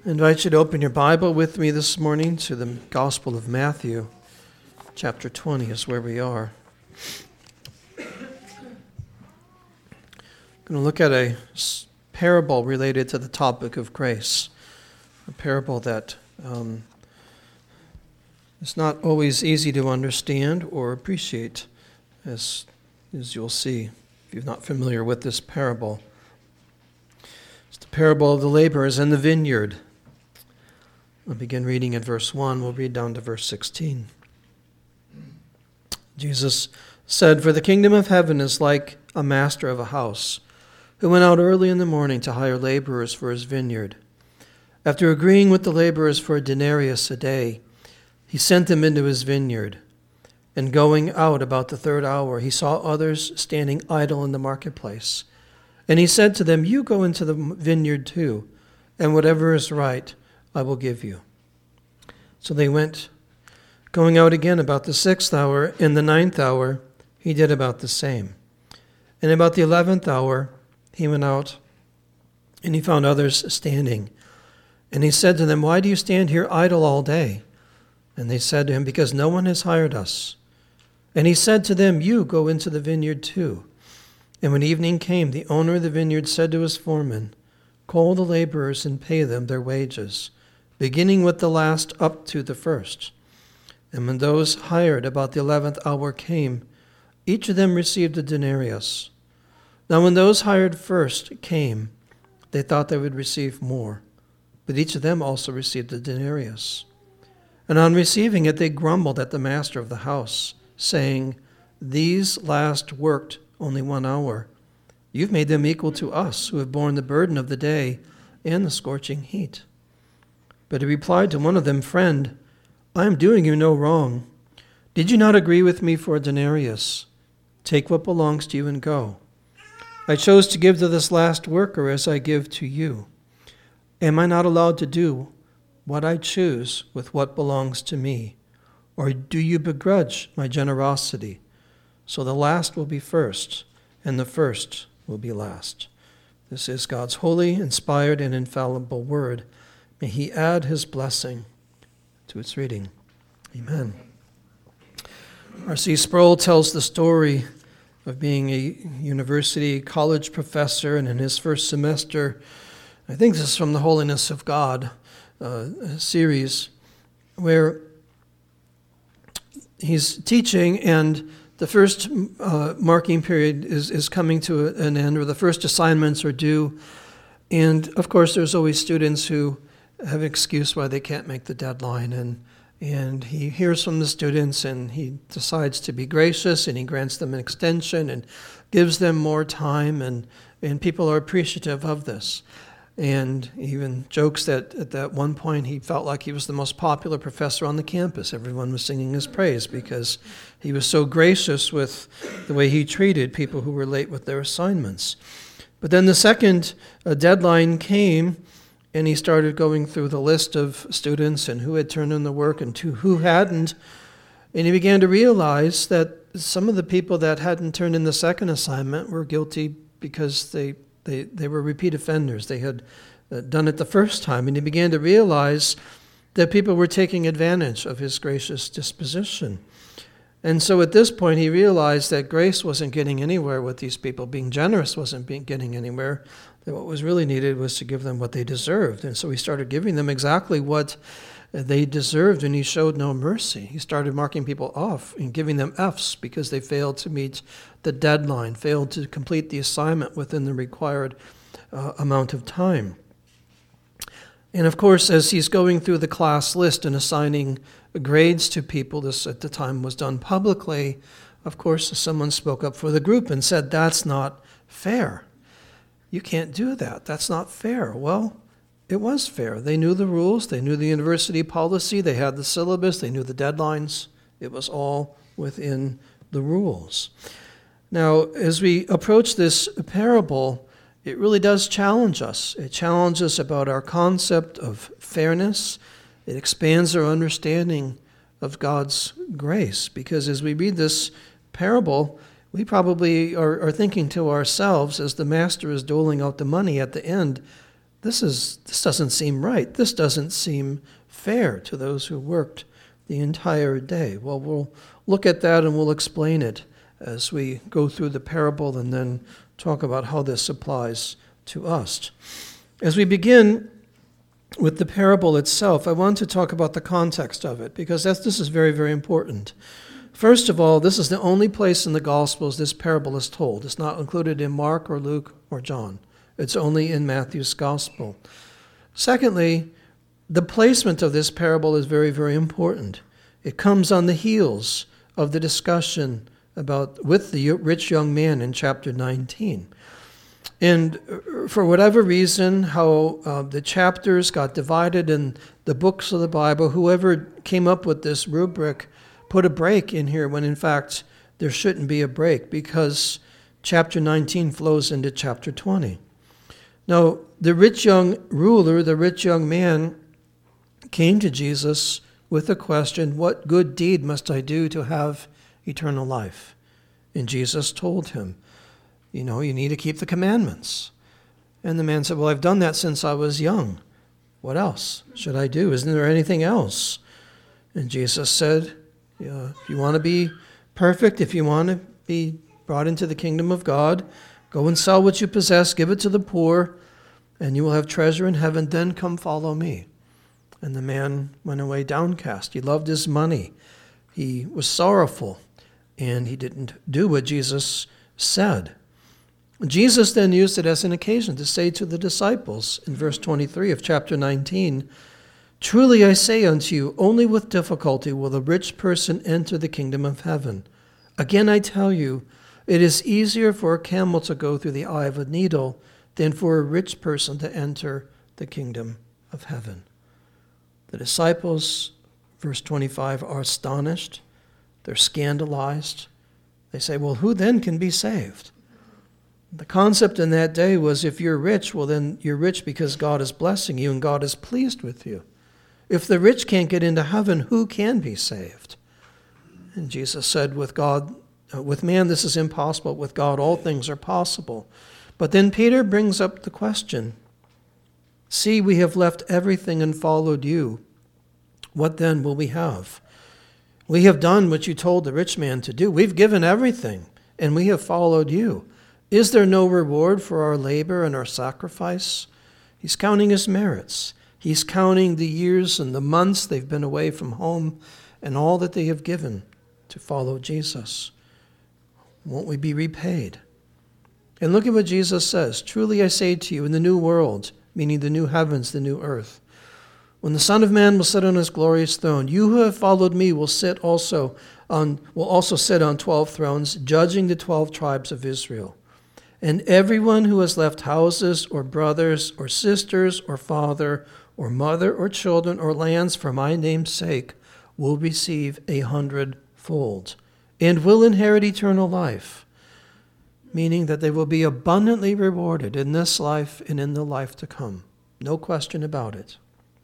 I invite you to open your Bible with me this morning to the Gospel of Matthew. Chapter 20 is where we are. I'm going to look at a parable related to the topic of grace. A parable that is not always easy to understand or appreciate, as you'll see if you're not familiar with this parable. It's the parable of the laborers in the vineyard. We'll begin reading at verse 1. We'll read down to verse 16. Jesus said, "For the kingdom of heaven is like a master of a house, who went out early in the morning to hire laborers for his vineyard. After agreeing with the laborers for a denarius a day, he sent them into his vineyard. And going out about the third hour, he saw others standing idle in the marketplace. And he said to them, 'You go into the vineyard too, and whatever is right I will give you.' So they went. Going out again about the 6th hour, in the 9th hour, he did about the same. And about the 11th hour, he went out, and he found others standing. And he said to them, 'Why do you stand here idle all day?' And they said to him, 'Because no one has hired us.' And he said to them, 'You go into the vineyard too.' And when evening came, the owner of the vineyard said to his foreman, 'Call the laborers and pay them their wages, beginning with the last up to the first.' And when those hired about the 11th hour came, each of them received a denarius. Now when those hired first came, they thought they would receive more, but each of them also received a denarius. And on receiving it, they grumbled at the master of the house, saying, 'These last worked only 1 hour. You've made them equal to us, who have borne the burden of the day and the scorching heat.' But he replied to one of them, 'Friend, I am doing you no wrong. Did you not agree with me for a denarius? Take what belongs to you and go. I chose to give to this last worker as I give to you. Am I not allowed to do what I choose with what belongs to me? Or do you begrudge my generosity? So the last will be first, and the first will be last.'" This is God's holy, inspired, and infallible word. May he add his blessing to its reading. Amen. R.C. Sproul tells the story of being a university college professor, and in his first semester, I think this is from the Holiness of God series, where he's teaching, and the first marking period is coming to an end, or the first assignments are due. And of course, there's always students who have an excuse why they can't make the deadline. And he hears from the students, and he decides to be gracious, and he grants them an extension and gives them more time, and people are appreciative of this. And he even jokes that at that one point he felt like he was the most popular professor on the campus. Everyone was singing his praise because he was so gracious with the way he treated people who were late with their assignments. But then the second deadline came, and he started going through the list of students and who had turned in the work and who hadn't. And he began to realize that some of the people that hadn't turned in the second assignment were guilty because they were repeat offenders. They had done it the first time. And he began to realize that people were taking advantage of his gracious disposition. And so at this point, he realized that grace wasn't getting anywhere with these people. Being generous wasn't getting anywhere. That what was really needed was to give them what they deserved. And so he started giving them exactly what they deserved, and he showed no mercy. He started marking people off and giving them Fs because they failed to meet the deadline, failed to complete the assignment within the required amount of time. And of course, as he's going through the class list and assigning grades to people, this at the time was done publicly, of course, someone spoke up for the group and said, "That's not fair. You can't do that. That's not fair." Well, it was fair. They knew the rules. They knew the university policy. They had the syllabus. They knew the deadlines. It was all within the rules. Now, as we approach this parable, it really does challenge us. It challenges us about our concept of fairness. It expands our understanding of God's grace, because as we read this parable, we probably are thinking to ourselves, as the master is doling out the money at the end, this doesn't seem right. This doesn't seem fair to those who worked the entire day. Well, we'll look at that and we'll explain it as we go through the parable and then talk about how this applies to us. As we begin with the parable itself, I want to talk about the context of it, because this is very, very important. First of all, this is the only place in the Gospels this parable is told. It's not included in Mark or Luke or John. It's only in Matthew's Gospel. Secondly, the placement of this parable is very, very important. It comes on the heels of the discussion with the rich young man in chapter 19. And for whatever reason, how the chapters got divided in the books of the Bible, whoever came up with this rubric put a break in here when in fact there shouldn't be a break, because chapter 19 flows into chapter 20. Now, the rich young ruler, the rich young man, came to Jesus with a question, what good deed must I do to have eternal life? And Jesus told him, you need to keep the commandments. And the man said, well, I've done that since I was young. What else should I do? Isn't there anything else? And Jesus said, if you want to be perfect, if you want to be brought into the kingdom of God, go and sell what you possess, give it to the poor, and you will have treasure in heaven. Then come follow me. And the man went away downcast. He loved his money. He was sorrowful, and he didn't do what Jesus said. Jesus then used it as an occasion to say to the disciples in verse 23 of chapter 19, truly I say unto you, only with difficulty will a rich person enter the kingdom of heaven. Again I tell you, it is easier for a camel to go through the eye of a needle than for a rich person to enter the kingdom of heaven. The disciples, verse 25, are astonished. They're scandalized. They say, well, who then can be saved? The concept in that day was, if you're rich, well, then you're rich because God is blessing you and God is pleased with you. If the rich can't get into heaven, who can be saved? And Jesus said, with man this is impossible. With God all things are possible. But then Peter brings up the question, see, we have left everything and followed you. What then will we have? We have done what you told the rich man to do. We've given everything, and we have followed you. Is there no reward for our labor and our sacrifice? He's counting his merits. He's counting the years and the months they've been away from home and all that they have given to follow Jesus. Won't we be repaid? And look at what Jesus says. Truly I say to you, in the new world, meaning the new heavens, the new earth, when the Son of Man will sit on his glorious throne, you who have followed me will also sit on 12 thrones, judging the 12 tribes of Israel. And everyone who has left houses or brothers or sisters or father or mother or children or lands for my name's sake will receive 100-fold and will inherit eternal life, meaning that they will be abundantly rewarded in this life and in the life to come. No question about it.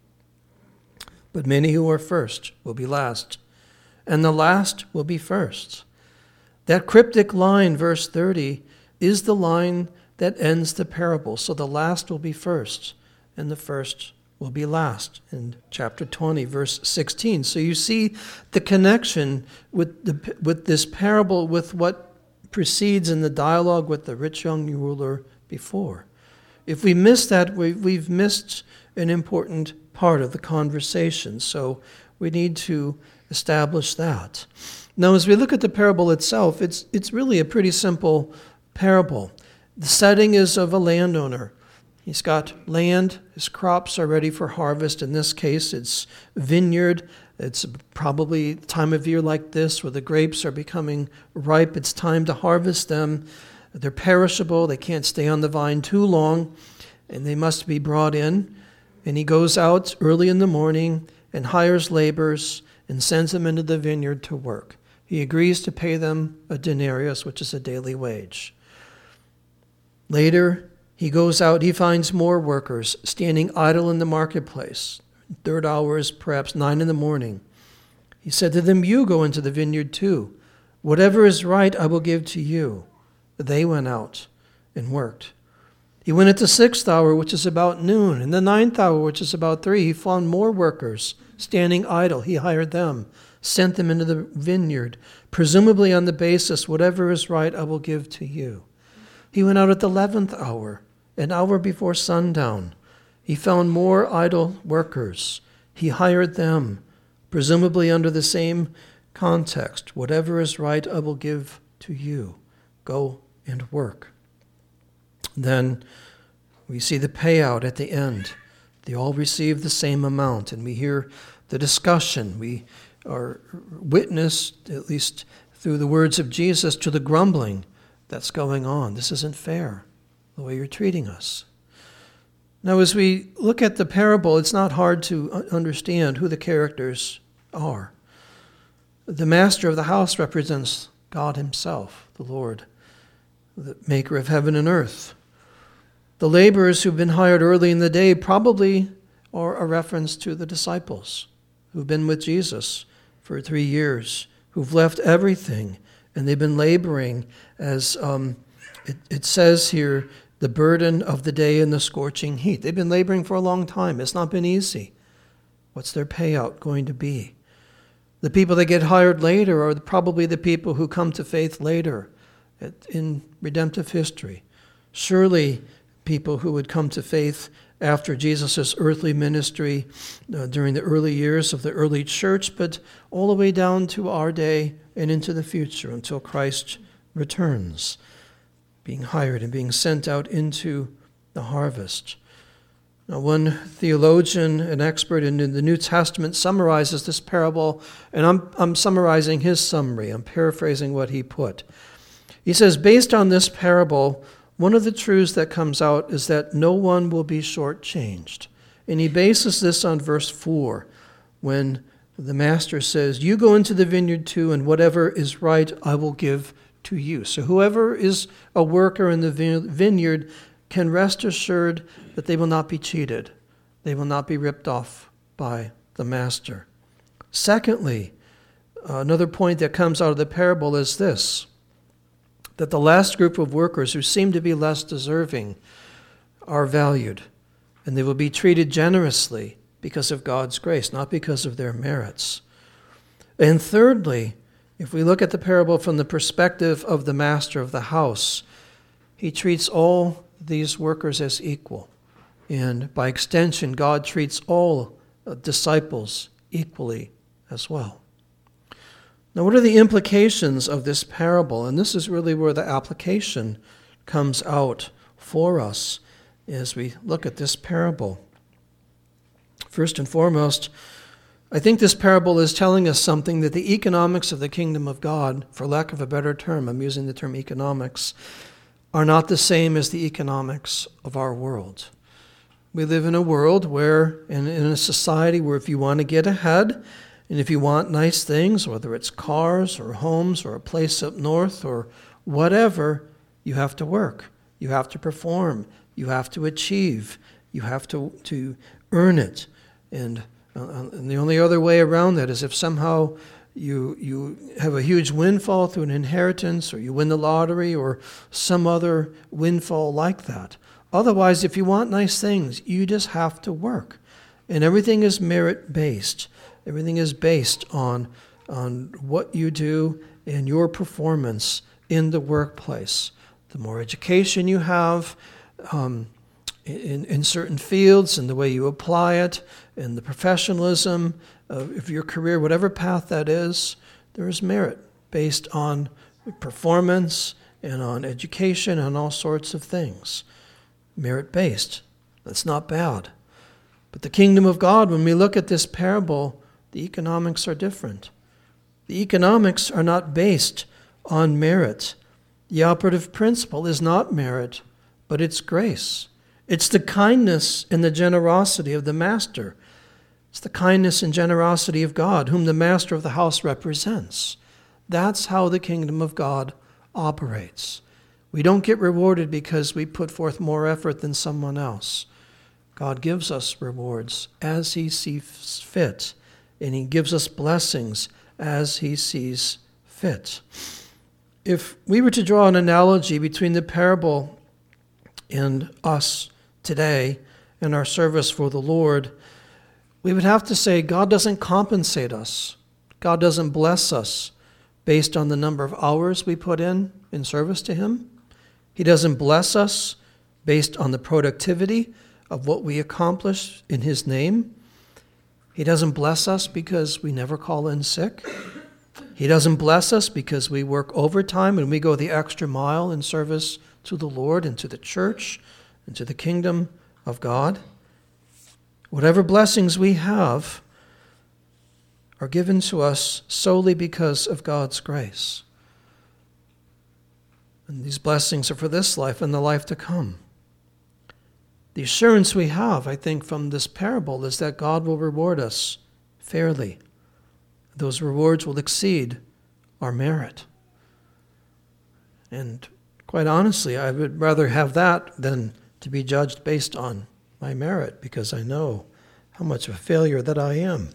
But many who are first will be last, and the last will be first. That cryptic line, verse 30, is the line that ends the parable. So the last will be first, and the first will be last, in chapter 20, verse 16. So you see the connection with this parable with what precedes in the dialogue with the rich young ruler before. If we miss that, we've missed an important part of the conversation. So we need to establish that. Now, as we look at the parable itself, it's really a pretty simple parable. The setting is of a landowner. He's got land. His crops are ready for harvest. In this case, it's vineyard. It's probably time of year like this where the grapes are becoming ripe. It's time to harvest them. They're perishable. They can't stay on the vine too long, and they must be brought in. And he goes out early in the morning and hires laborers and sends them into the vineyard to work. He agrees to pay them a denarius, which is a daily wage. Later, he goes out, he finds more workers standing idle in the marketplace. Third hour is perhaps 9 in the morning. He said to them, you go into the vineyard too. Whatever is right, I will give to you. They went out and worked. He went at the 6th hour, which is about noon. In the 9th hour, which is about 3, he found more workers standing idle. He hired them, sent them into the vineyard, presumably on the basis, whatever is right, I will give to you. He went out at the 11th hour, an hour before sundown. He found more idle workers. He hired them, presumably under the same context. Whatever is right, I will give to you. Go and work. Then we see the payout at the end. They all receive the same amount, and we hear the discussion. We are witness, at least through the words of Jesus, to the grumbling that's going on. This isn't fair, the way you're treating us. Now, as we look at the parable, it's not hard to understand who the characters are. The master of the house represents God himself, the Lord, the maker of heaven and earth. The laborers who've been hired early in the day probably are a reference to the disciples who've been with Jesus for 3 years, who've left everything, and they've been laboring as it says here, the burden of the day and the scorching heat. They've been laboring for a long time. It's not been easy. What's their payout going to be? The people that get hired later are probably the people who come to faith later in redemptive history. Surely people who would come to faith after Jesus' earthly ministry during the early years of the early church, but all the way down to our day and into the future until Christ returns, being hired and being sent out into the harvest. Now, one theologian, an expert in the New Testament, summarizes this parable, and I'm summarizing his summary. I'm paraphrasing what he put. He says, based on this parable, one of the truths that comes out is that no one will be shortchanged. And he bases this on verse 4, when the master says, you go into the vineyard too, and whatever is right I will give to you. So whoever is a worker in the vineyard can rest assured that they will not be cheated. They will not be ripped off by the master. Secondly, another point that comes out of the parable is this, that the last group of workers who seem to be less deserving are valued, and they will be treated generously because of God's grace, not because of their merits. And thirdly, if we look at the parable from the perspective of the master of the house, he treats all these workers as equal. And by extension, God treats all disciples equally as well. Now, what are the implications of this parable? And this is really where the application comes out for us as we look at this parable. First and foremost, I think this parable is telling us something, that the economics of the kingdom of God, for lack of a better term, I'm using the term economics, are not the same as the economics of our world. We live in a world where, in a society where if you want to get ahead, and if you want nice things, whether it's cars or homes or a place up north or whatever, you have to work. You have to perform. You have to achieve. You have to earn it. And the only other way around that is if somehow you have a huge windfall through an inheritance, or you win the lottery, or some other windfall like that. Otherwise, if you want nice things, you just have to work. And everything is merit-based. Everything is based on what you do and your performance in the workplace. The more education you have in certain fields, and the way you apply it, and the professionalism of your career, whatever path that is, there is merit based on performance and on education and all sorts of things. Merit-based. That's not bad. But the kingdom of God, when we look at this parable, the economics are different. The economics are not based on merit. The operative principle is not merit, but it's grace. It's the kindness and the generosity of the master. It's the kindness and generosity of God, whom the master of the house represents. That's how the kingdom of God operates. We don't get rewarded because we put forth more effort than someone else. God gives us rewards as he sees fit, and he gives us blessings as he sees fit. If we were to draw an analogy between the parable in us today in our service for the Lord, we would have to say God doesn't compensate us. God doesn't bless us based on the number of hours we put in service to Him. He doesn't bless us based on the productivity of what we accomplish in His name. He doesn't bless us because we never call in sick. He doesn't bless us because we work overtime and we go the extra mile in service to the Lord and to the church and to the kingdom of God. Whatever blessings we have are given to us solely because of God's grace. And these blessings are for this life and the life to come. The assurance we have, I think, from this parable is that God will reward us fairly. Those rewards will exceed our merit. And quite honestly, I would rather have that than to be judged based on my merit, because I know how much of a failure that I am.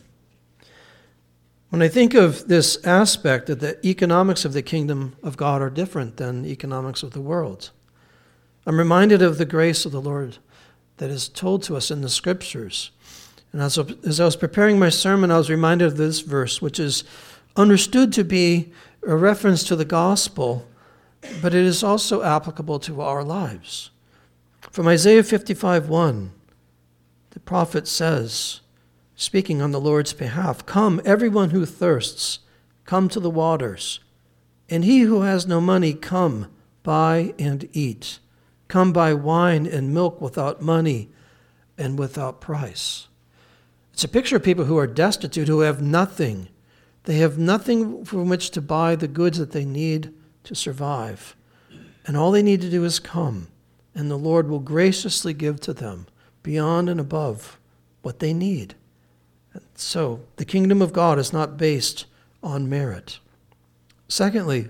When I think of this aspect that the economics of the kingdom of God are different than the economics of the world, I'm reminded of the grace of the Lord that is told to us in the Scriptures. And as I was preparing my sermon, I was reminded of this verse, which is understood to be a reference to the gospel, but it is also applicable to our lives. From Isaiah 55:1, the prophet says, speaking on the Lord's behalf, "Come, everyone who thirsts, come to the waters. And he who has no money, come, buy and eat. Come buy wine and milk without money and without price." It's a picture of people who are destitute, who have nothing. They have nothing from which to buy the goods that they need to survive. And all they need to do is come, and the Lord will graciously give to them beyond and above what they need. So the kingdom of God is not based on merit. Secondly,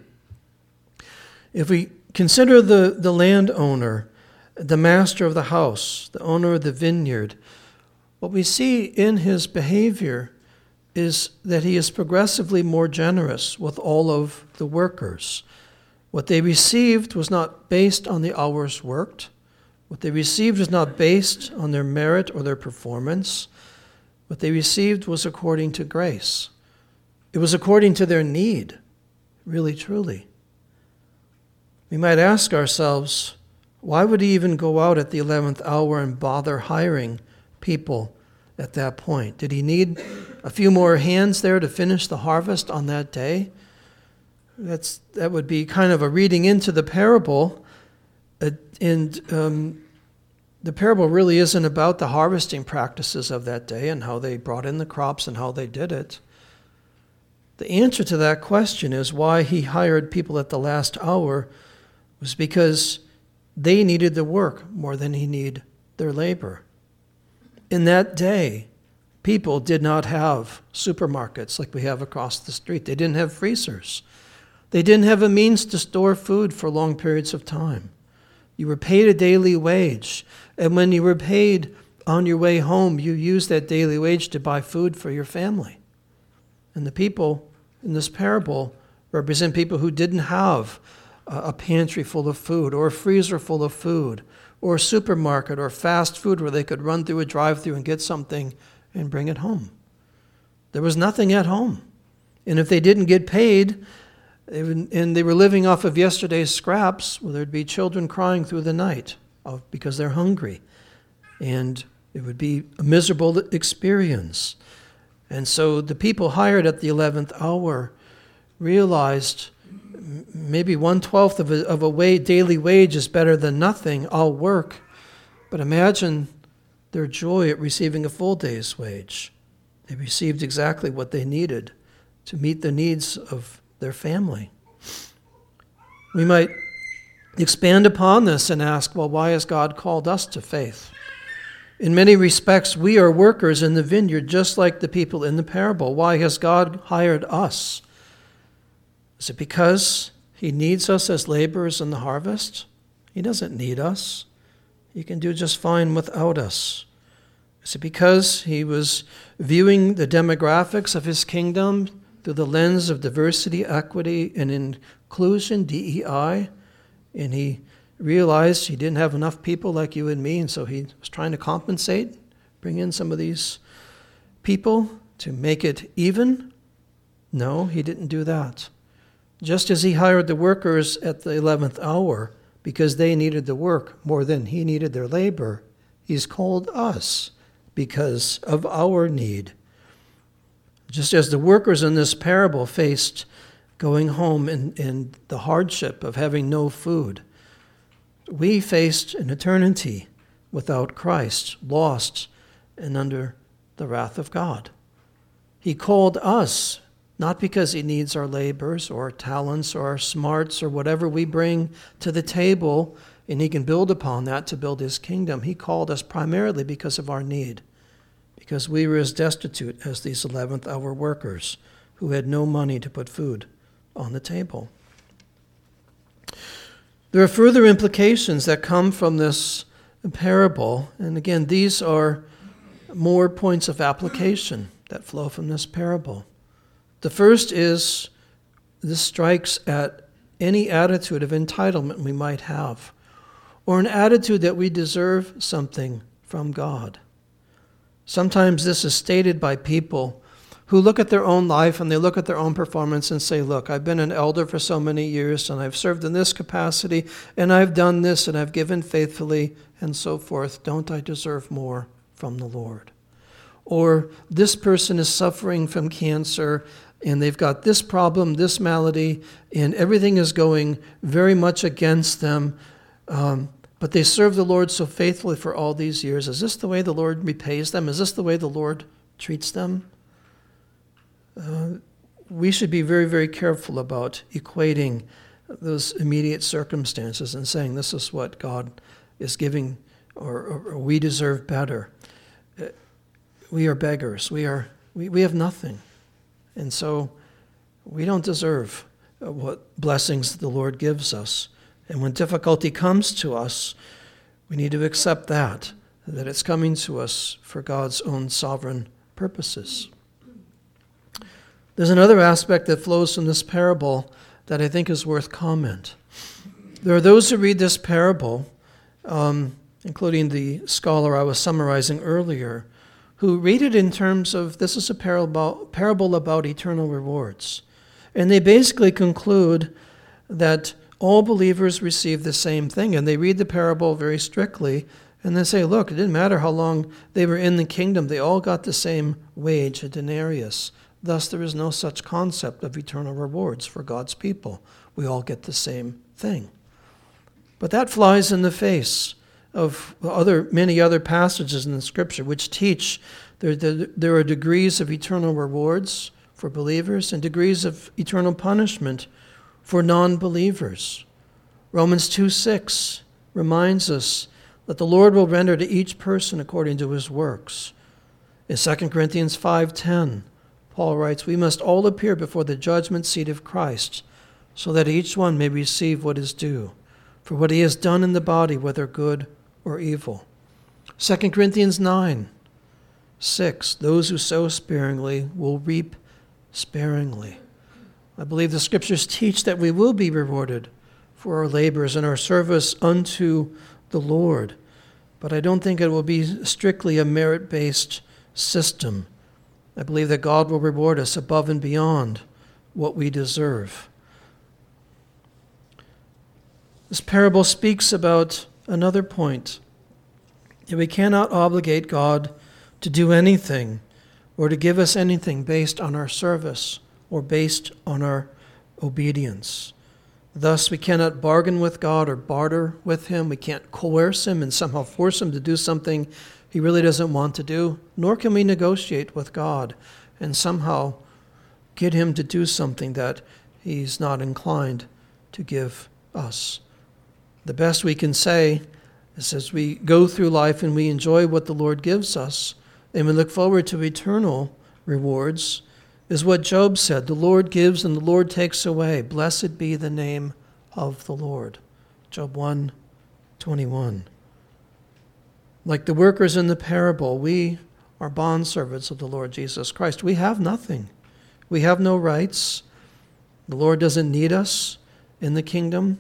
if we consider the landowner, the master of the house, the owner of the vineyard, what we see in his behavior is that he is progressively more generous with all of the workers. What they received was not based on the hours worked. What they received was not based on their merit or their performance. What they received was according to grace. It was according to their need, really, truly. We might ask ourselves, why would he even go out at the 11th hour and bother hiring people at that point? Did he need a few more hands there to finish the harvest on that day? That would be kind of a reading into the parable. The parable really isn't about the harvesting practices of that day and how they brought in the crops and how they did it. The answer to that question is why he hired people at the last hour was because they needed the work more than he needed their labor. In that day, people did not have supermarkets like we have across the street. They didn't have freezers. They didn't have a means to store food for long periods of time. You were paid a daily wage, and when you were paid on your way home, you used that daily wage to buy food for your family. And the people in this parable represent people who didn't have a pantry full of food or a freezer full of food or a supermarket or fast food where they could run through a drive-thru and get something and bring it home. There was nothing at home. And if they didn't get paid, and they were living off of yesterday's scraps, well, there'd be children crying through the night because they're hungry. And it would be a miserable experience. And so the people hired at the 11th hour realized maybe 1/12 of a daily wage is better than nothing. I'll work. But imagine their joy at receiving a full day's wage. They received exactly what they needed to meet the needs of their family. We might expand upon this and ask, well, why has God called us to faith? In many respects, we are workers in the vineyard, just like the people in the parable. Why has God hired us? Is it because he needs us as laborers in the harvest? He doesn't need us. He can do just fine without us. Is it because he was viewing the demographics of his kingdom through the lens of diversity, equity, and inclusion, DEI, and he realized he didn't have enough people like you and me, and so he was trying to compensate, bring in some of these people to make it even? No, he didn't do that. Just as he hired the workers at the 11th hour because they needed the work more than he needed their labor, he's called us because of our need. Just as the workers in this parable faced going home in the hardship of having no food, we faced an eternity without Christ, lost and under the wrath of God. He called us, not because he needs our labors or talents or our smarts or whatever we bring to the table, and he can build upon that to build his kingdom. He called us primarily because of our need, because we were as destitute as these 11th hour workers who had no money to put food on the table. There are further implications that come from this parable, and again, these are more points of application that flow from this parable. The first is this strikes at any attitude of entitlement we might have, or an attitude that we deserve something from God. Sometimes this is stated by people who look at their own life and they look at their own performance and say, look, I've been an elder for so many years and I've served in this capacity and I've done this and I've given faithfully and so forth. Don't I deserve more from the Lord? Or this person is suffering from cancer and they've got this problem, this malady, and everything is going very much against them, but they serve the Lord so faithfully for all these years. Is this the way the Lord repays them? Is this the way the Lord treats them? We should be very, very careful about equating those immediate circumstances and saying this is what God is giving or we deserve better. We are beggars. We have nothing. And so we don't deserve what blessings the Lord gives us. And when difficulty comes to us, we need to accept that it's coming to us for God's own sovereign purposes. There's another aspect that flows from this parable that I think is worth comment. There are those who read this parable, including the scholar I was summarizing earlier, who read it in terms of this is a parable about eternal rewards. And they basically conclude that all believers receive the same thing. And they read the parable very strictly, and they say, look, it didn't matter how long they were in the kingdom. They all got the same wage, a denarius. Thus, there is no such concept of eternal rewards for God's people. We all get the same thing. But that flies in the face of many other passages in the Scripture which teach there are degrees of eternal rewards for believers and degrees of eternal punishment for non-believers. Romans 2:6 reminds us that the Lord will render to each person according to his works. In 2 Corinthians 5:10, Paul writes, we must all appear before the judgment seat of Christ, so that each one may receive what is due, for what he has done in the body, whether good or evil. 2 Corinthians 9:6, those who sow sparingly will reap sparingly. I believe the Scriptures teach that we will be rewarded for our labors and our service unto the Lord, but I don't think it will be strictly a merit-based system. I believe that God will reward us above and beyond what we deserve. This parable speaks about another point, that we cannot obligate God to do anything or to give us anything based on our service or based on our obedience. Thus, we cannot bargain with God or barter with him. We can't coerce him and somehow force him to do something he really doesn't want to do, nor can we negotiate with God and somehow get him to do something that he's not inclined to give us. The best we can say is as we go through life and we enjoy what the Lord gives us and we look forward to eternal rewards, is what Job said, the Lord gives and the Lord takes away. Blessed be the name of the Lord. Job 1:21. Like the workers in the parable, we are bondservants of the Lord Jesus Christ. We have nothing. We have no rights. The Lord doesn't need us in the kingdom.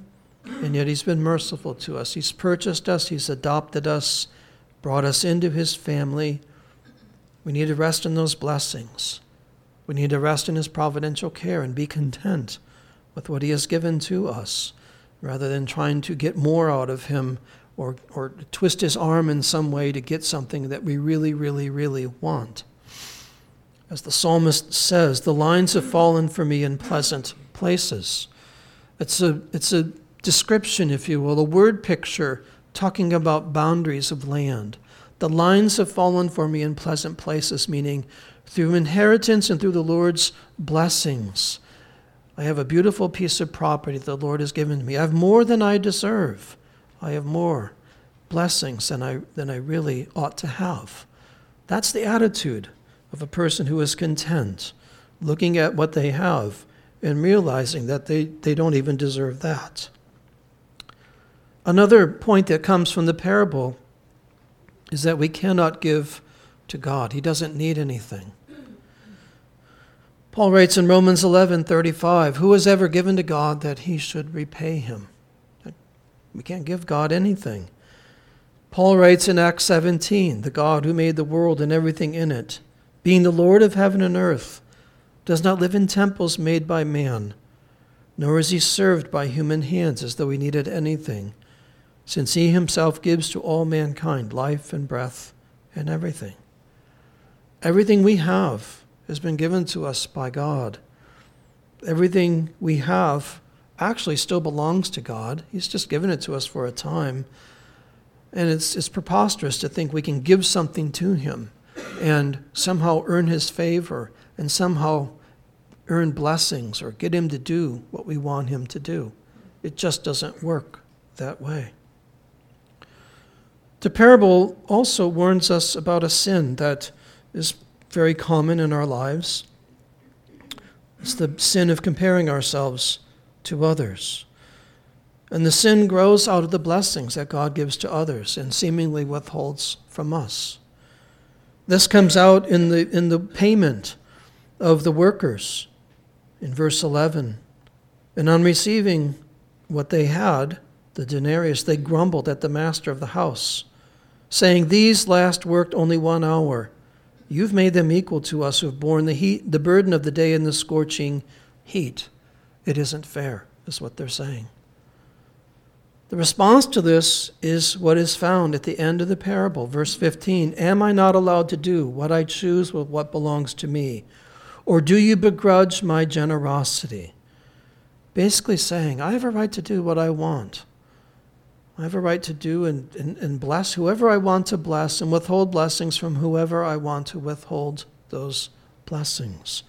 and yet he's been merciful to us. He's purchased us, he's adopted us, brought us into his family. We need to rest in those blessings. We need to rest in his providential care and be content with what he has given to us, rather than trying to get more out of him or twist his arm in some way to get something that we really, really, really want. As the psalmist says, the lines have fallen for me in pleasant places. It's a description, if you will, a word picture talking about boundaries of land. The lines have fallen for me in pleasant places, meaning through inheritance and through the Lord's blessings. I have a beautiful piece of property the Lord has given to me. I have more than I deserve. I have more blessings than I really ought to have. That's the attitude of a person who is content, looking at what they have and realizing that they don't even deserve that. Another point that comes from the parable is that we cannot give to God. He doesn't need anything. Paul writes in Romans 11:35, who has ever given to God that he should repay him? We can't give God anything. Paul writes in Acts 17, the God who made the world and everything in it, being the Lord of heaven and earth, does not live in temples made by man, nor is he served by human hands as though he needed anything, since he himself gives to all mankind life and breath and everything. Everything we have has been given to us by God. Everything we have actually still belongs to God. He's just given it to us for a time. And it's preposterous to think we can give something to him and somehow earn his favor and somehow earn blessings or get him to do what we want him to do. It just doesn't work that way. The parable also warns us about a sin that is very common in our lives. It's the sin of comparing ourselves to others. And the sin grows out of the blessings that God gives to others and seemingly withholds from us. This comes out in the payment of the workers in verse 11. And on receiving what they had, the denarius, they grumbled at the master of the house, saying, these last worked only 1 hour. You've made them equal to us who have borne the burden of the day in the scorching heat. It isn't fair, is what they're saying. The response to this is what is found at the end of the parable, verse 15. Am I not allowed to do what I choose with what belongs to me? Or do you begrudge my generosity? Basically saying, I have a right to do what I want. I have a right to do and bless whoever I want to bless and withhold blessings from whoever I want to withhold those blessings.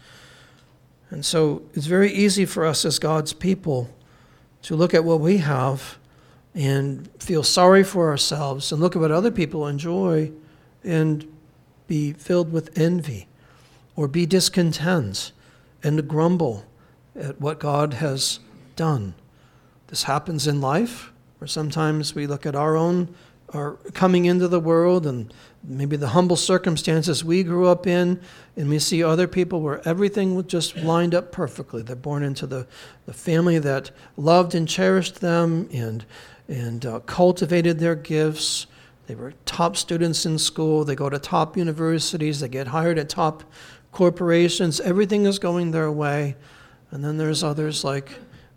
And so it's very easy for us as God's people to look at what we have and feel sorry for ourselves and look at what other people enjoy and be filled with envy or be discontent and grumble at what God has done. This happens in life, where sometimes we look at our coming into the world and maybe the humble circumstances we grew up in, and we see other people where everything was just lined up perfectly. They're born into the family that loved and cherished them and cultivated their gifts. They were top students in school. They go to top universities. They get hired at top corporations. Everything is going their way. And then there's others like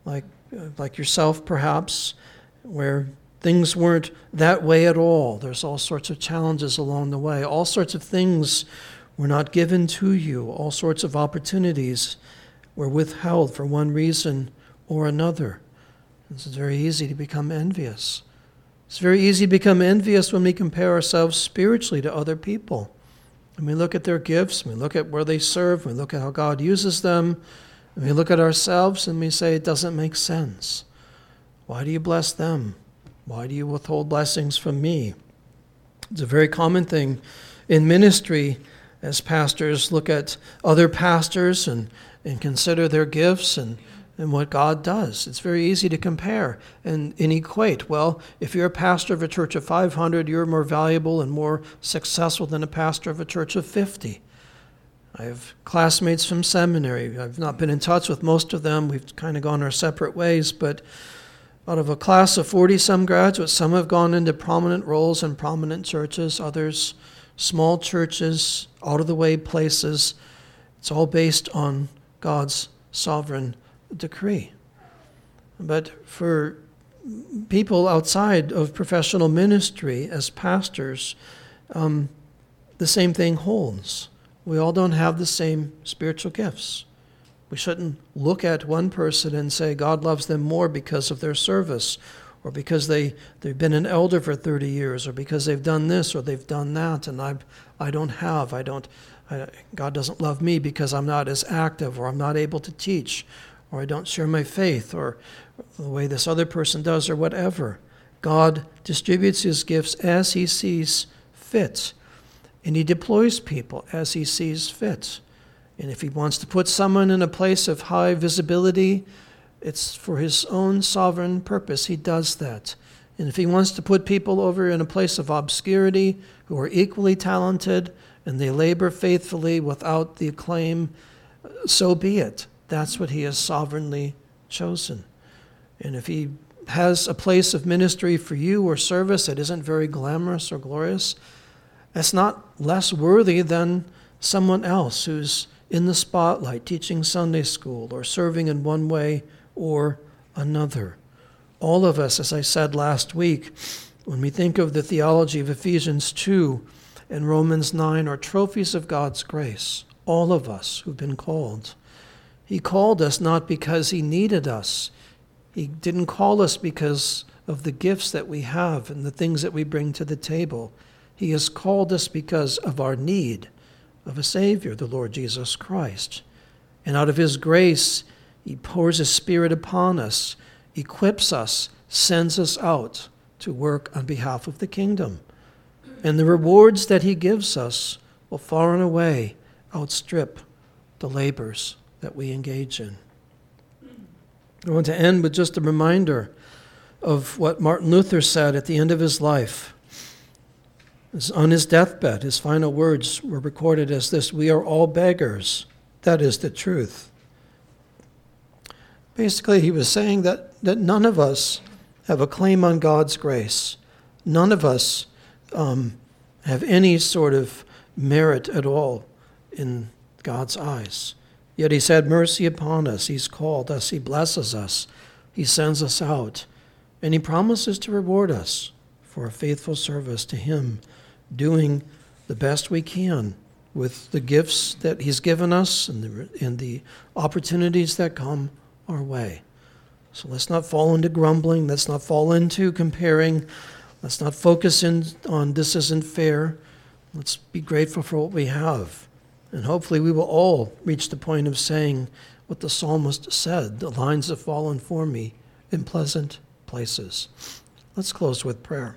yourself, perhaps, where things weren't that way at all. There's all sorts of challenges along the way. All sorts of things were not given to you. All sorts of opportunities were withheld for one reason or another. It's very easy to become envious. It's very easy to become envious when we compare ourselves spiritually to other people. And we look at their gifts, and we look at where they serve, and we look at how God uses them, and we look at ourselves and we say, it doesn't make sense. Why do you bless them? Why do you withhold blessings from me? It's a very common thing in ministry as pastors look at other pastors and consider their gifts and what God does. It's very easy to compare and equate. Well, if you're a pastor of a church of 500, you're more valuable and more successful than a pastor of a church of 50. I have classmates from seminary. I've not been in touch with most of them. We've kind of gone our separate ways, but Out of a class of 40-some graduates, some have gone into prominent roles in prominent churches, others small churches, out-of-the-way places. It's all based on God's sovereign decree. But for people outside of professional ministry as pastors, the same thing holds. We all don't have the same spiritual gifts. We shouldn't look at one person and say God loves them more because of their service, or because they've been an elder for 30 years, or because they've done this or they've done that, and God doesn't love me because I'm not as active, or I'm not able to teach, or I don't share my faith, or the way this other person does, or whatever. God distributes his gifts as he sees fit, and he deploys people as he sees fit. And if he wants to put someone in a place of high visibility, it's for his own sovereign purpose. He does that. And if he wants to put people over in a place of obscurity who are equally talented and they labor faithfully without the acclaim, so be it. That's what he has sovereignly chosen. And if he has a place of ministry for you or service that isn't very glamorous or glorious, that's not less worthy than someone else who's in the spotlight, teaching Sunday school or serving in one way or another. All of us, as I said last week, when we think of the theology of Ephesians 2 and Romans 9, are trophies of God's grace. All of us who've been called. He called us not because he needed us. He didn't call us because of the gifts that we have and the things that we bring to the table. He has called us because of our need of a Savior, the Lord Jesus Christ. And out of his grace, he pours his Spirit upon us, equips us, sends us out to work on behalf of the kingdom. And the rewards that he gives us will far and away outstrip the labors that we engage in. I want to end with just a reminder of what Martin Luther said at the end of his life. On his deathbed, his final words were recorded as this: "We are all beggars. That is the truth." Basically, he was saying that none of us have a claim on God's grace. None of us have any sort of merit at all in God's eyes. Yet he's had mercy upon us. He's called us. He blesses us. He sends us out. And he promises to reward us for a faithful service to him, doing the best we can with the gifts that he's given us and the opportunities that come our way. So let's not fall into grumbling. Let's not fall into comparing. Let's not focus in on this isn't fair. Let's be grateful for what we have. And hopefully we will all reach the point of saying what the psalmist said: "The lines have fallen for me in pleasant places." Let's close with prayer.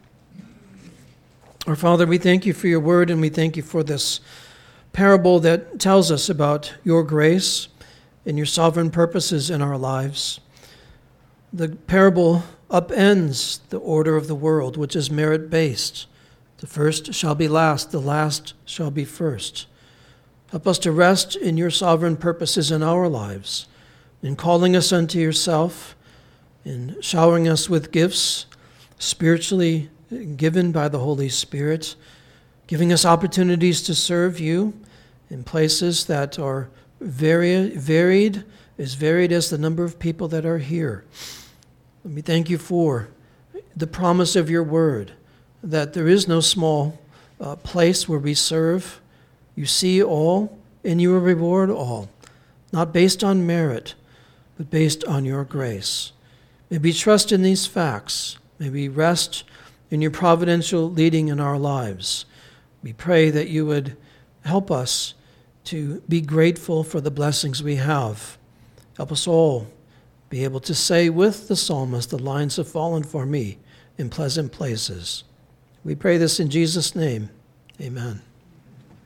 Our Father, we thank you for your word, and we thank you for this parable that tells us about your grace and your sovereign purposes in our lives. The parable upends the order of the world, which is merit-based. The first shall be last, the last shall be first. Help us to rest in your sovereign purposes in our lives, in calling us unto yourself, in showering us with gifts spiritually given by the Holy Spirit, giving us opportunities to serve you in places that are varied as the number of people that are here. And we thank you for the promise of your word, that there is no small place where we serve. You see all, and you will reward all, not based on merit, but based on your grace. May we trust in these facts. May we rest in your providential leading in our lives. We pray that you would help us to be grateful for the blessings we have. Help us all be able to say with the psalmist, "The lines have fallen for me in pleasant places." We pray this in Jesus' name. Amen.